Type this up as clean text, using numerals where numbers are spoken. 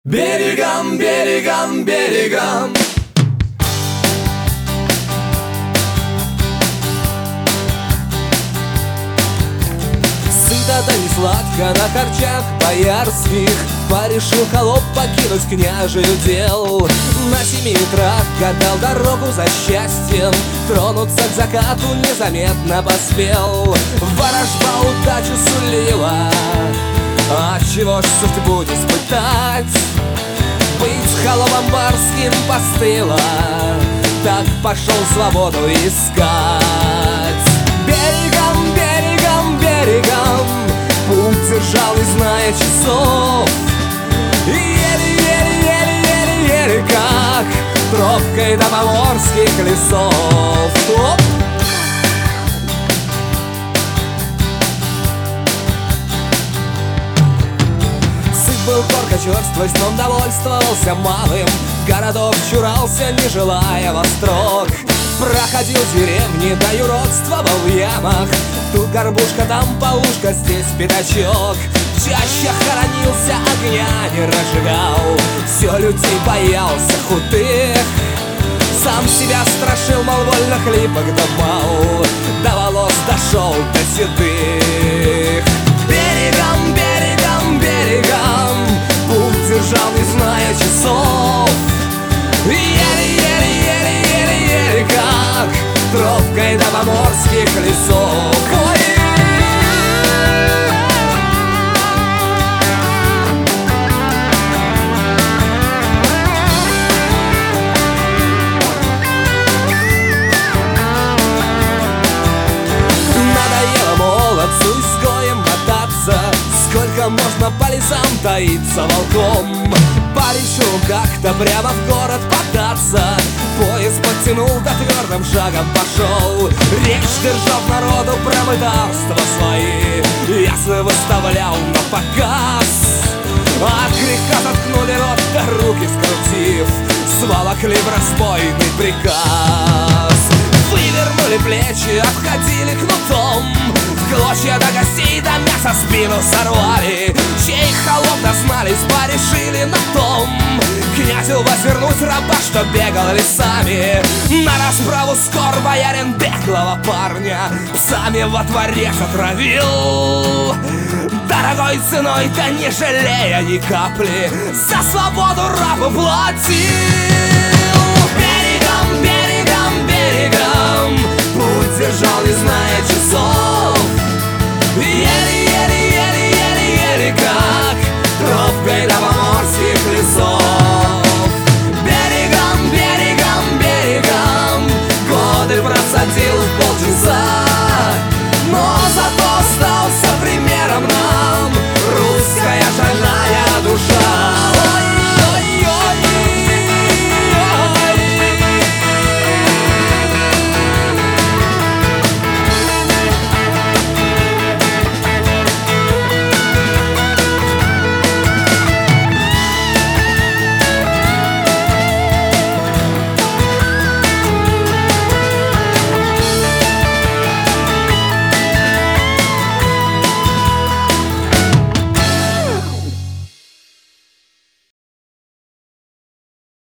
Берегом, берегом, берегом. Сыто да не сладко на харчах боярских порешил холоп покинуть княжий удел. На 7 ветрах гадал дорогу за счастьем, тронуться к закату незаметно поспел. Ворожба удачу сулила, отчего ж судьбу не испытать? Быть холопом барским постыло, так пошел свободу искать. Берегом, берегом, берегом путь держал, не зная часов. Еле, еле, еле, еле, еле, как тропкой до поморских лесов. Оп! Был горько черствость, но довольствовался малым. Городов чурался, не желая во строк. Проходил деревни, да юродствовал в ямах. Тут горбушка, там полушка, здесь пятачок. Чаще хоронился, огня не разжигал. Все людей боялся худых, сам себя страшил, мол, вольных липок добал. До волос дошел до седых. Берегом, берегом, берегом путь держал, не зная часов. Еле, еле, еле, еле, еле, как тропкой до поморских лесов. Ой! Надоело молодцу изгоем мотаться, сколько можно по лесам таиться волком. Порешил как-то прямо в город податься, пояс подтянул, да твердым шагом пошел. Речь держал народу про мытарства свои, ясно выставлял на показ. От греха заткнули рот, да руки скрутив, сволокли в разбойный приказ. Вывернули плечи, обходили кнутом, в клочья до костей, до мяса спину сорвали. Чей холоп дознались, порешили на том князю возвернуть раба, что бегал лесами. На расправу скор боярин беглого парня псами во дворе отравил. Дорогой ценой, да не жалея ни капли, за свободу рабу платил.